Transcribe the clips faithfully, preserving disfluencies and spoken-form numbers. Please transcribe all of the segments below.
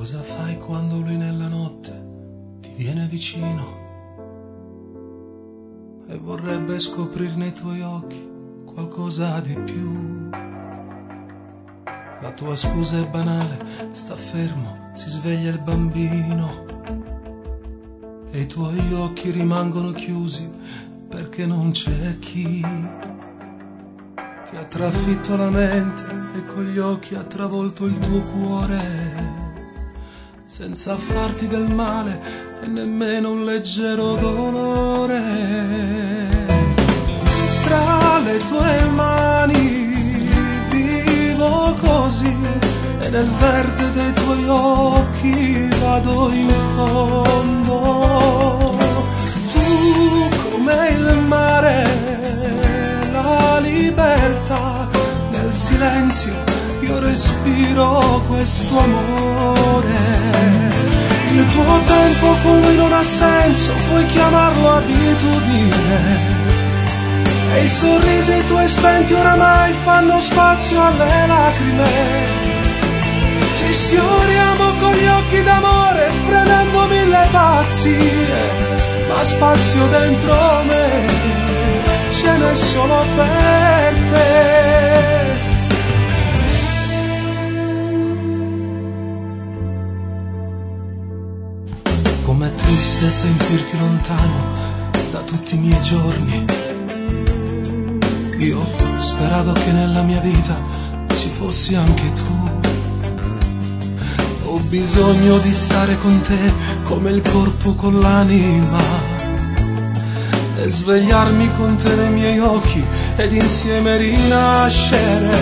Cosa fai quando lui nella notte ti viene vicino e vorrebbe scoprire nei tuoi occhi qualcosa di più? La tua scusa è banale, sta fermo, si sveglia il bambino e i tuoi occhi rimangono chiusi perché non c'è chi ti ha trafitto la mente e con gli occhi ha travolto il tuo cuore senza farti del male e nemmeno un leggero dolore. Tra le tue mani vivo così e nel verde dei tuoi occhi vado in fondo. Tu come il mare, la libertà, nel silenzio io respiro questo amore. Il tuo tempo con lui non ha senso, puoi chiamarlo abitudine, e i sorrisi tuoi spenti oramai fanno spazio alle lacrime. Ci sfioriamo con gli occhi d'amore, frenando mille pazzie, ma spazio dentro me ce n'è solo per te. Com'è triste sentirti lontano da tutti i miei giorni. Io speravo che nella mia vita ci fossi anche tu. Ho bisogno di stare con te come il corpo con l'anima e svegliarmi con te nei miei occhi ed insieme rinascere.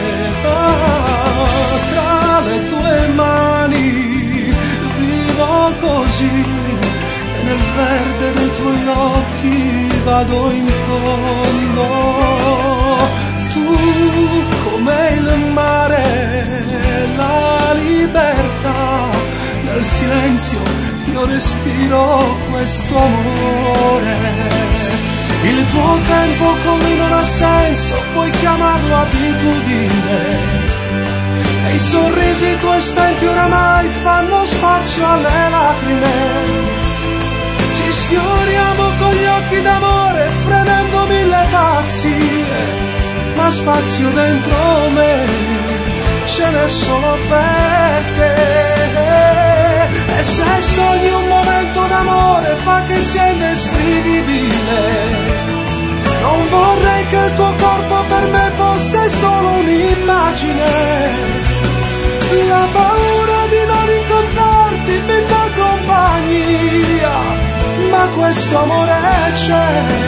Ah, tra le tue mani vivo così e nel verde dei tuoi occhi vado in fondo. Tu come il mare, la libertà, nel silenzio io respiro questo amore. Il tuo tempo con lui non ha senso, puoi chiamarlo abitudine, e i sorrisi tuoi spenti oramai fanno spazio alle lacrime. Ci sfioriamo con gli occhi d'amore, frenando mille pazzie, ma spazio dentro me ce n'è solo per te. E se sogni un momento d'amore fa che sia indescrivibile. Non vorrei che il tuo corpo per me fosse solo un'immagine. La paura di non incontrarti mi fa compagnia, ma questo amore c'è